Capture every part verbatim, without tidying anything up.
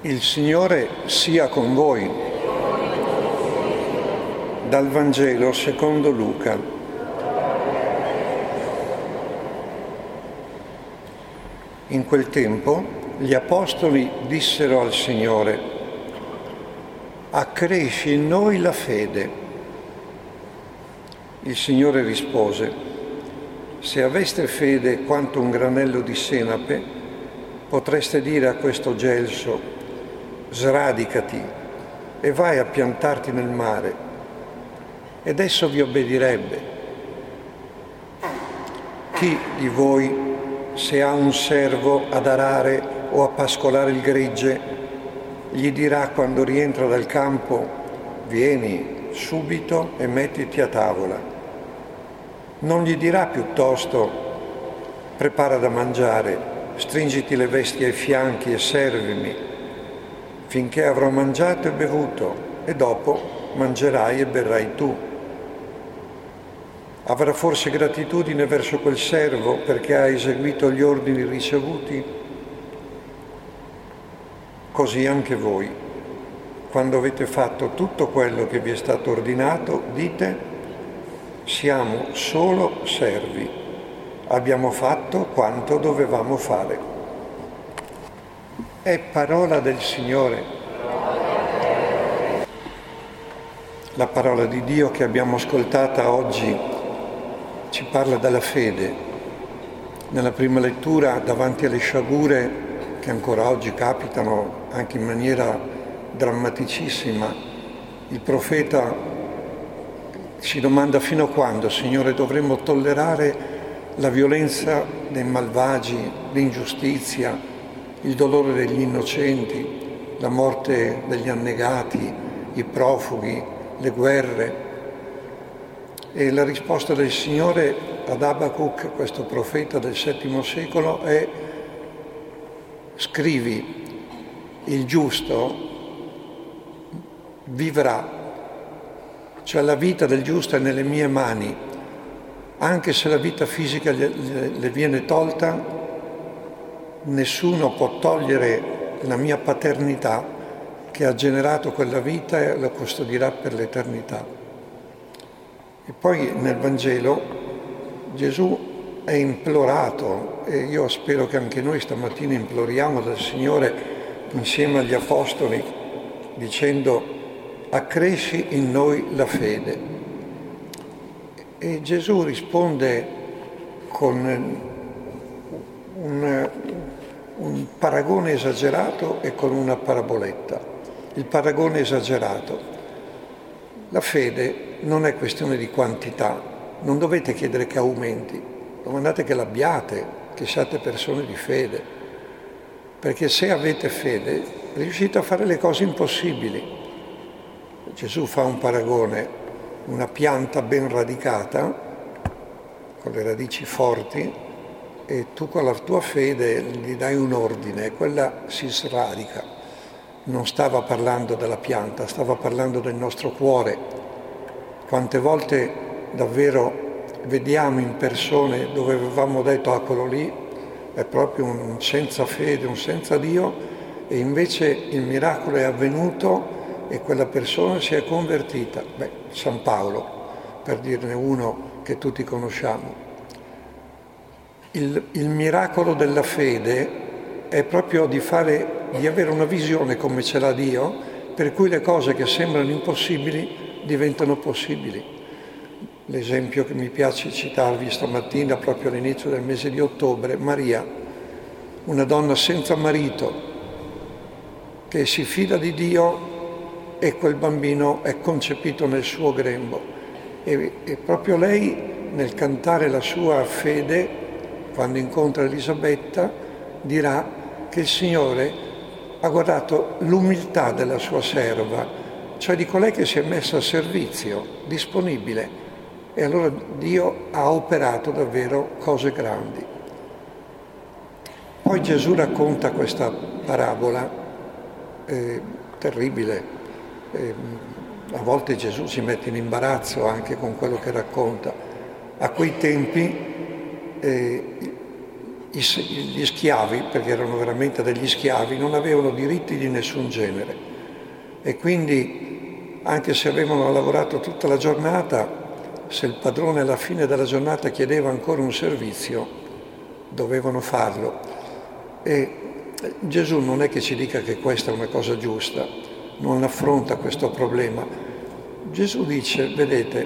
Il Signore sia con voi. Dal Vangelo secondo Luca. In quel tempo gli apostoli dissero al Signore: accresci in noi la fede. Il Signore rispose: se aveste fede quanto un granello di senape, potreste dire a questo gelso: sradicati e vai a piantarti nel mare, ed esso vi obbedirebbe. Chi di voi, se ha un servo ad arare o a pascolare il gregge, gli dirà quando rientra dal campo: vieni subito e mettiti a tavola? Non gli dirà piuttosto: prepara da mangiare, stringiti le vesti ai fianchi e servimi, finché avrò mangiato e bevuto, e dopo mangerai e berrai tu. Avrà forse gratitudine verso quel servo perché ha eseguito gli ordini ricevuti? Così anche voi, quando avete fatto tutto quello che vi è stato ordinato, dite: siamo solo servi, abbiamo fatto quanto dovevamo fare. È parola del Signore. La parola di Dio che abbiamo ascoltata oggi ci parla della fede. Nella prima lettura, davanti alle sciagure che ancora oggi capitano anche in maniera drammaticissima, il profeta si domanda: fino a quando, Signore, dovremmo tollerare la violenza dei malvagi, l'ingiustizia, il dolore degli innocenti, la morte degli annegati, i profughi, le guerre? E la risposta del Signore ad Abacuc, questo profeta del settimo secolo, è: scrivi, il giusto vivrà, cioè la vita del giusto è nelle mie mani, anche se la vita fisica le viene tolta, nessuno può togliere la mia paternità che ha generato quella vita e la custodirà per l'eternità. E poi nel Vangelo Gesù è implorato, e io spero che anche noi stamattina imploriamo dal Signore insieme agli Apostoli, dicendo: accresci in noi la fede. E Gesù risponde con un, un paragone esagerato e con una paraboletta. Il paragone esagerato: la fede non è questione di quantità, non dovete chiedere che aumenti, domandate che l'abbiate, che siate persone di fede, perché se avete fede riuscite a fare le cose impossibili. Gesù fa un paragone: una pianta ben radicata, con le radici forti, e tu con la tua fede gli dai un ordine, e quella si sradica. Non stava parlando della pianta, stava parlando del nostro cuore. Quante volte davvero vediamo in persone dove avevamo detto: ah, quello lì è proprio un senza fede, un senza Dio, e invece il miracolo è avvenuto e quella persona si è convertita. Beh, San Paolo, per dirne uno che tutti conosciamo. Il, il miracolo della fede è proprio di fare, di avere una visione come ce l'ha Dio, per cui le cose che sembrano impossibili diventano possibili. L'esempio che mi piace citarvi stamattina, proprio all'inizio del mese di ottobre: Maria, una donna senza marito, che si fida di Dio, e quel bambino è concepito nel suo grembo. E, e proprio lei, nel cantare la sua fede, quando incontra Elisabetta, dirà che il Signore ha guardato l'umiltà della sua serva, cioè di colei che si è messa a servizio, disponibile, e allora Dio ha operato davvero cose grandi. Poi Gesù racconta questa parabola eh, terribile. Eh, a volte Gesù si mette in imbarazzo anche con quello che racconta. A quei tempi eh, gli schiavi, perché erano veramente degli schiavi, non avevano diritti di nessun genere e quindi anche se avevano lavorato tutta la giornata, se il padrone alla fine della giornata chiedeva ancora un servizio, dovevano farlo. E Gesù non è che ci dica che questa è una cosa giusta, non affronta questo problema. Gesù dice, vedete,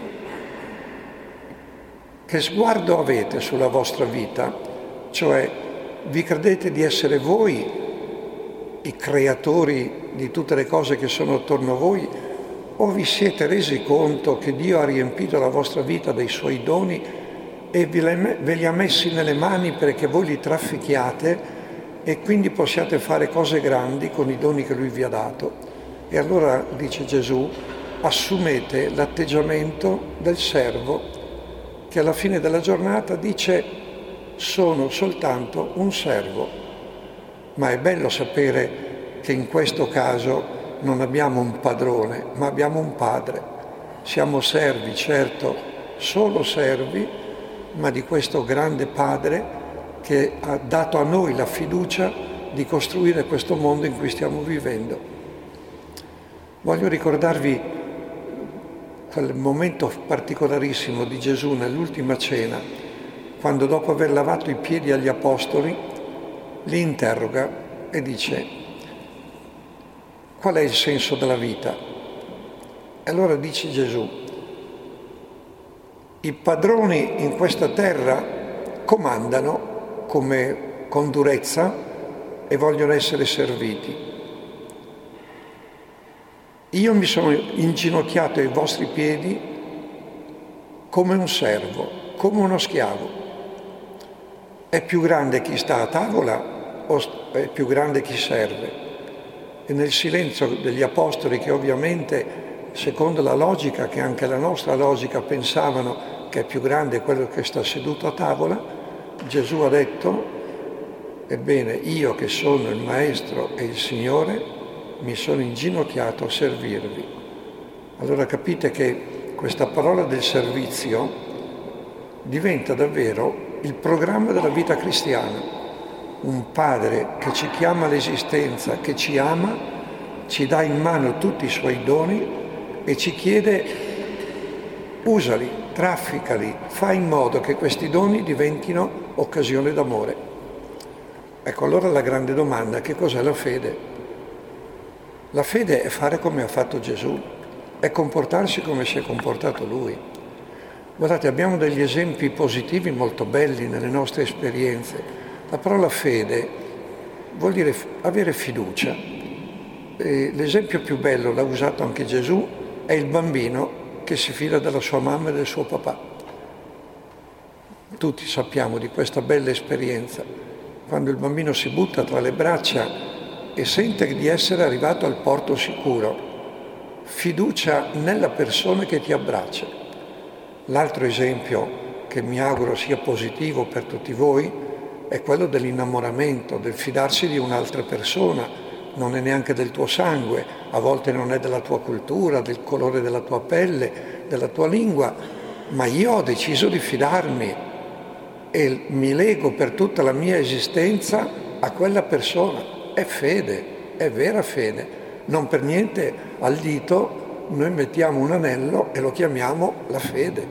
che sguardo avete sulla vostra vita? Cioè, vi credete di essere voi i creatori di tutte le cose che sono attorno a voi? O vi siete resi conto che Dio ha riempito la vostra vita dei suoi doni e ve li ha messi nelle mani perché voi li traffichiate e quindi possiate fare cose grandi con i doni che Lui vi ha dato? E allora, dice Gesù, assumete l'atteggiamento del servo che alla fine della giornata dice sono soltanto un servo. Ma è bello sapere che in questo caso non abbiamo un padrone, ma abbiamo un padre. Siamo servi, certo, solo servi, ma di questo grande padre che ha dato a noi la fiducia di costruire questo mondo in cui stiamo vivendo. Voglio ricordarvi quel momento particolarissimo di Gesù nell'ultima cena, quando dopo aver lavato i piedi agli apostoli, li interroga e dice: qual è il senso della vita? E allora dice Gesù: i padroni in questa terra comandano come con durezza e vogliono essere serviti. Io mi sono inginocchiato ai vostri piedi come un servo, come uno schiavo. È più grande chi sta a tavola o è più grande chi serve? E nel silenzio degli apostoli, che ovviamente, secondo la logica, che anche la nostra logica, pensavano che è più grande quello che sta seduto a tavola, Gesù ha detto: ebbene, io che sono il Maestro e il Signore, mi sono inginocchiato a servirvi. Allora capite che questa parola del servizio diventa davvero il programma della vita cristiana. Un padre che ci chiama all'esistenza, che ci ama, ci dà in mano tutti i suoi doni e ci chiede: usali, trafficali, fai in modo che questi doni diventino occasione d'amore. Ecco, allora la grande domanda: che cos'è la fede? La fede è fare come ha fatto Gesù, è comportarsi come si è comportato Lui. Guardate, abbiamo degli esempi positivi molto belli nelle nostre esperienze. La parola fede vuol dire avere fiducia. E l'esempio più bello, l'ha usato anche Gesù, è il bambino che si fida della sua mamma e del suo papà. Tutti sappiamo di questa bella esperienza, quando il bambino si butta tra le braccia e sente di essere arrivato al porto sicuro. Fiducia nella persona che ti abbraccia. L'altro esempio, che mi auguro sia positivo per tutti voi, è quello dell'innamoramento, del fidarsi di un'altra persona. Non è neanche del tuo sangue, a volte non è della tua cultura, del colore della tua pelle, della tua lingua, ma io ho deciso di fidarmi e mi lego per tutta la mia esistenza a quella persona. È fede, è vera fede. Non per niente al dito noi mettiamo un anello e lo chiamiamo la fede.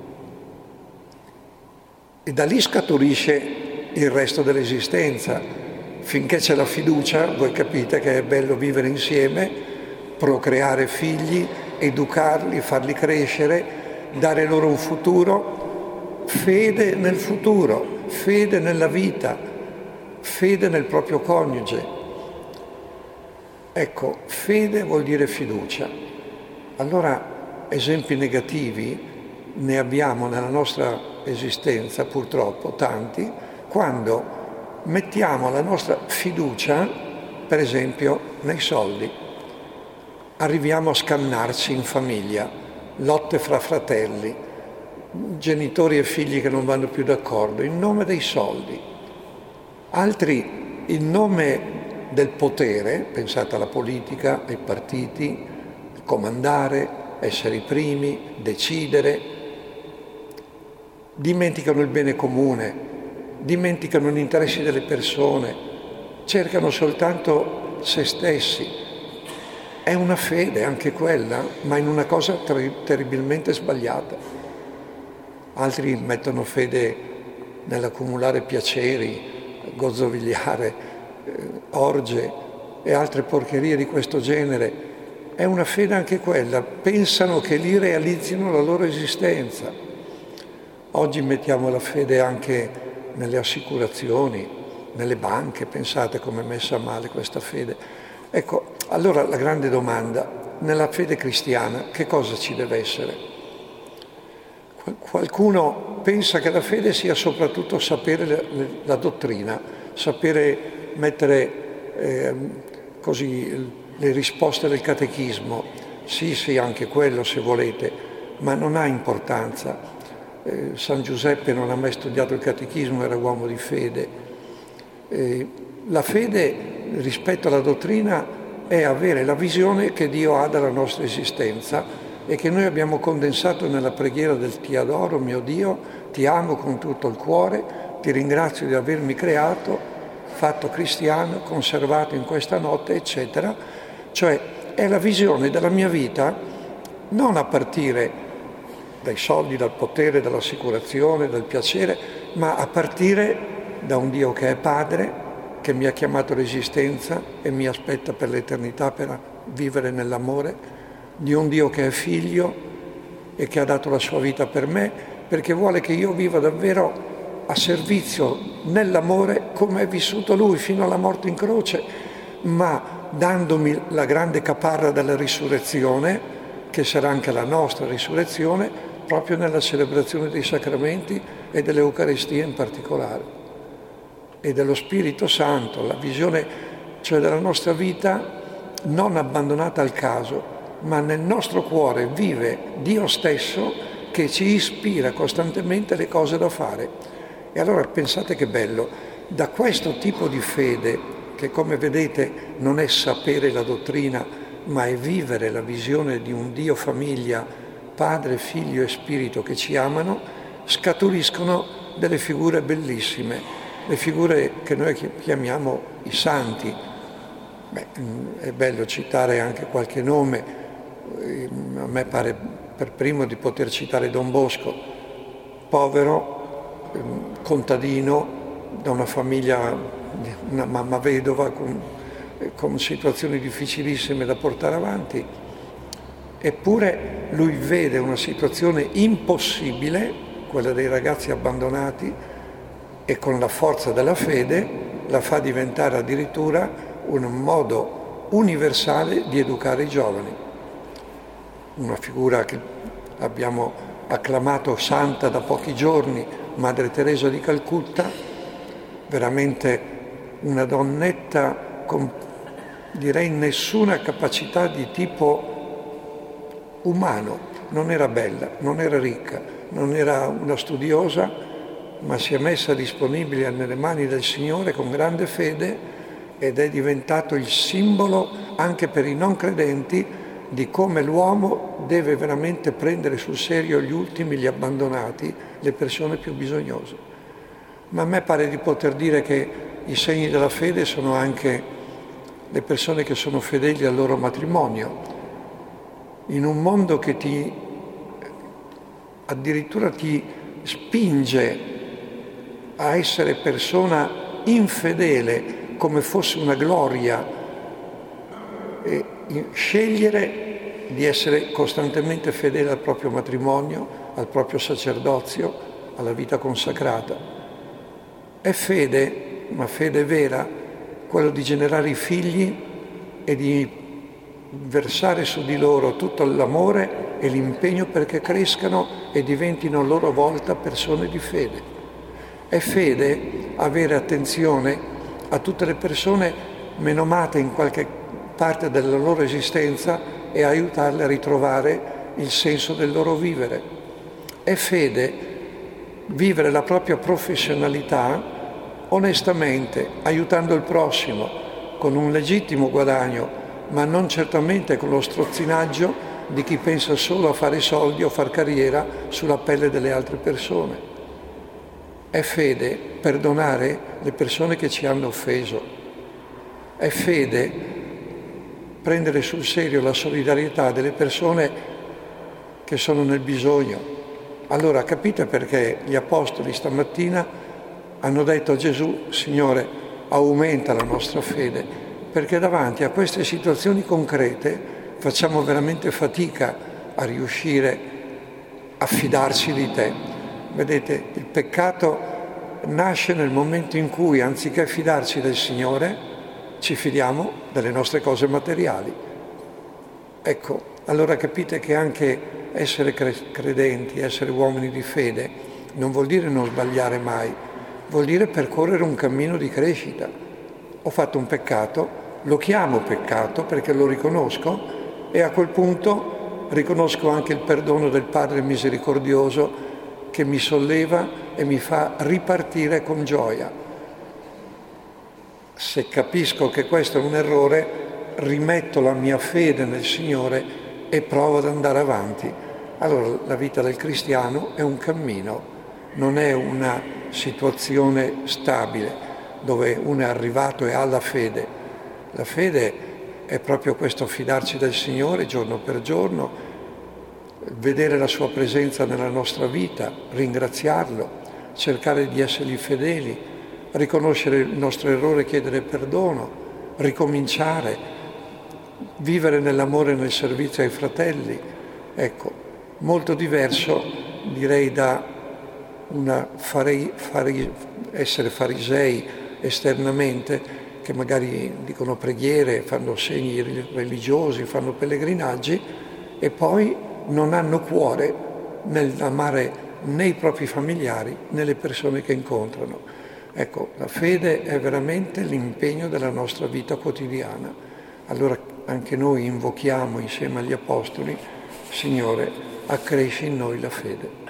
E da lì scaturisce il resto dell'esistenza. Finché c'è la fiducia, voi capite che è bello vivere insieme, procreare figli, educarli, farli crescere, dare loro un futuro. Fede nel futuro, fede nella vita, fede nel proprio coniuge. Ecco, fede vuol dire fiducia. Allora, esempi negativi ne abbiamo nella nostra esistenza, purtroppo, tanti, quando mettiamo la nostra fiducia, per esempio, nei soldi. Arriviamo a scannarci in famiglia, lotte fra fratelli, genitori e figli che non vanno più d'accordo, in nome dei soldi. Altri in nome del potere, pensate alla politica, ai partiti, comandare, essere i primi, decidere, dimenticano il bene comune, dimenticano gli interessi delle persone, cercano soltanto se stessi. È una fede anche quella, ma in una cosa ter- terribilmente sbagliata. Altri mettono fede nell'accumulare piaceri, gozzovigliare, eh, orge e altre porcherie di questo genere. È una fede anche quella, pensano che lì realizzino la loro esistenza. Oggi mettiamo la fede anche nelle assicurazioni, nelle banche, pensate come è messa male questa fede. Ecco, allora la grande domanda, nella fede cristiana che cosa ci deve essere? Qualcuno pensa che la fede sia soprattutto sapere la, la dottrina, sapere mettere eh, così le risposte del catechismo. Sì, sì, anche quello se volete, ma non ha importanza. Eh, San Giuseppe non ha mai studiato il catechismo, era uomo di fede. Eh, la fede rispetto alla dottrina è avere la visione che Dio ha della nostra esistenza e che noi abbiamo condensato nella preghiera del Ti adoro, mio Dio, ti amo con tutto il cuore, ti ringrazio di avermi creato, fatto cristiano, conservato in questa notte, eccetera. Cioè è la visione della mia vita non a partire dai soldi, dal potere, dall'assicurazione, dal piacere, ma a partire da un Dio che è Padre, che mi ha chiamato all'esistenza e mi aspetta per l'eternità per vivere nell'amore, di un Dio che è Figlio e che ha dato la sua vita per me, perché vuole che io viva davvero a servizio nell'amore come è vissuto Lui fino alla morte in croce, ma dandomi la grande caparra della risurrezione, che sarà anche la nostra risurrezione, proprio nella celebrazione dei sacramenti e dell'Eucaristia in particolare, e dello Spirito Santo, la visione cioè della nostra vita non abbandonata al caso, ma nel nostro cuore vive Dio stesso che ci ispira costantemente le cose da fare. E allora pensate che bello, da questo tipo di fede, che come vedete non è sapere la dottrina, ma è vivere la visione di un Dio famiglia, Padre, Figlio e Spirito che ci amano, scaturiscono delle figure bellissime, le figure che noi chiamiamo i santi. Beh, è bello citare anche qualche nome, a me pare per primo di poter citare Don Bosco, povero, contadino, da una famiglia, una mamma vedova con, con situazioni difficilissime da portare avanti, eppure lui vede una situazione impossibile, quella dei ragazzi abbandonati, e con la forza della fede la fa diventare addirittura un modo universale di educare i giovani. Una figura che abbiamo acclamato santa da pochi giorni, Madre Teresa di Calcutta, veramente una donnetta con, direi, nessuna capacità di tipo umano. Non era bella, non era ricca, non era una studiosa, ma si è messa disponibile nelle mani del Signore con grande fede ed è diventato il simbolo anche per i non credenti di come l'uomo deve veramente prendere sul serio gli ultimi, gli abbandonati, le persone più bisognose. Ma a me pare di poter dire che i segni della fede sono anche le persone che sono fedeli al loro matrimonio. In un mondo che ti addirittura ti spinge a essere persona infedele come fosse una gloria, e scegliere di essere costantemente fedele al proprio matrimonio, al proprio sacerdozio, alla vita consacrata. È fede, ma fede vera, quello di generare i figli e di versare su di loro tutto l'amore e l'impegno perché crescano e diventino a loro volta persone di fede. È fede avere attenzione a tutte le persone menomate in qualche parte della loro esistenza e aiutarle a ritrovare il senso del loro vivere. È fede vivere la propria professionalità onestamente, aiutando il prossimo, con un legittimo guadagno, ma non certamente con lo strozzinaggio di chi pensa solo a fare soldi o far carriera sulla pelle delle altre persone. È fede perdonare le persone che ci hanno offeso. È fede prendere sul serio la solidarietà delle persone che sono nel bisogno. Allora capite perché gli apostoli stamattina hanno detto a Gesù: Signore, aumenta la nostra fede, perché davanti a queste situazioni concrete facciamo veramente fatica a riuscire a fidarci di te. Vedete, il peccato nasce nel momento in cui, anziché fidarci del Signore, ci fidiamo delle nostre cose materiali. Ecco, allora capite che anche essere credenti, essere uomini di fede, non vuol dire non sbagliare mai, vuol dire percorrere un cammino di crescita. Ho fatto un peccato, lo chiamo peccato perché lo riconosco e a quel punto riconosco anche il perdono del Padre misericordioso che mi solleva e mi fa ripartire con gioia. Se capisco che questo è un errore, rimetto la mia fede nel Signore e provo ad andare avanti. Allora la vita del cristiano è un cammino, non è una situazione stabile dove uno è arrivato e ha la fede. La fede è proprio questo fidarci del Signore giorno per giorno, vedere la sua presenza nella nostra vita, ringraziarlo, cercare di essergli fedeli, riconoscere il nostro errore, chiedere perdono, ricominciare, vivere nell'amore e nel servizio ai fratelli. Ecco, molto diverso direi da una farei, farei, essere farisei esternamente, che magari dicono preghiere, fanno segni religiosi, fanno pellegrinaggi e poi non hanno cuore nell'amare né i propri familiari né le persone che incontrano. Ecco, la fede è veramente l'impegno della nostra vita quotidiana. Allora anche noi invochiamo insieme agli apostoli: Signore, accresci in noi la fede.